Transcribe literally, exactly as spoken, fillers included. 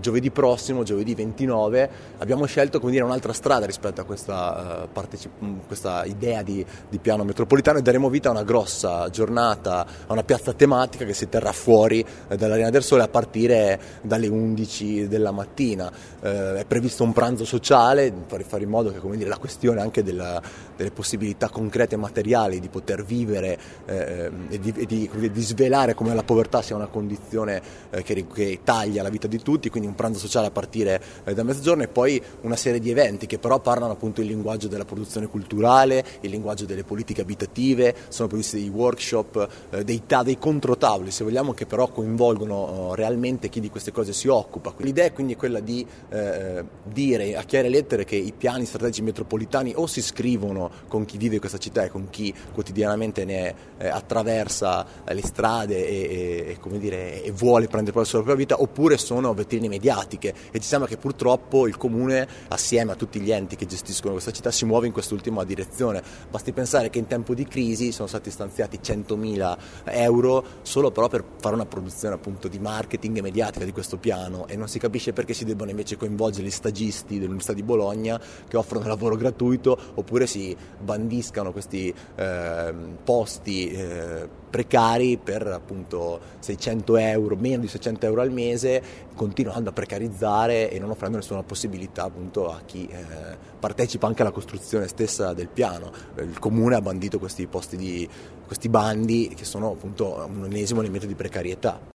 giovedì prossimo, giovedì ventinove, abbiamo scelto, come dire, un'altra strada rispetto a questa, uh, partecip- questa idea di, di piano metropolitano, e daremo vita a una grossa giornata, a una piazza tematica che si terrà fuori eh, dall'Arena del Sole a partire dalle undici della mattina. Eh, è previsto un pranzo sociale per fare in modo che, come dire, la questione anche della, delle possibilità concrete e materiali di poter vivere eh, e, di, e di, di svelare come la povertà sia una condizione eh, che, che taglia la vita di tutti, quindi un pranzo sociale a partire eh, da mezzogiorno, e poi una serie di eventi che però parlano appunto il linguaggio della produzione culturale, il linguaggio delle politiche abitative. Sono previsti dei workshop, eh, dei, ta- dei controtavoli, se vogliamo, che però coinvolgono eh, realmente chi di queste cose si occupa. L'idea è quindi quella di eh, dire a chiare lettere che i piani strategici metropolitani o si scrivono con chi vive questa città e con chi quotidianamente ne eh, attraversa eh, le strade e, e, e, come dire, e vuole prendere poi la sua propria vita, oppure sono vetrine mediatiche, e ci sembra che purtroppo il Comune, assieme a tutti gli enti che gestiscono questa città, si muove in quest'ultima direzione. Basti pensare che in tempo di crisi sono stati stanziati centomila euro solo però per fare una produzione appunto di marketing e mediatica di questo piano, e non si capisce perché si debbano invece coinvolgere gli stagisti dell'Università di Bologna che offrono lavoro gratuito, oppure si bandiscano questi eh, posti eh, precari per appunto seicento euro, meno di seicento euro al mese, continuando a precarizzare e non offrendo nessuna possibilità appunto a chi eh, partecipa anche alla costruzione stessa del piano. Il Comune ha bandito questi posti di questi bandi che sono appunto un ennesimo elemento di precarietà.